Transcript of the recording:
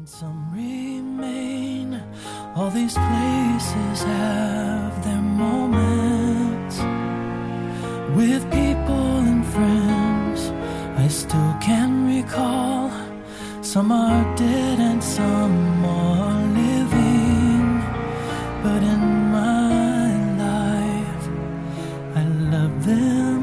Some remain. All these places have their moments with people and friends I still can recall. Some are dead and some are living, but in my life I love them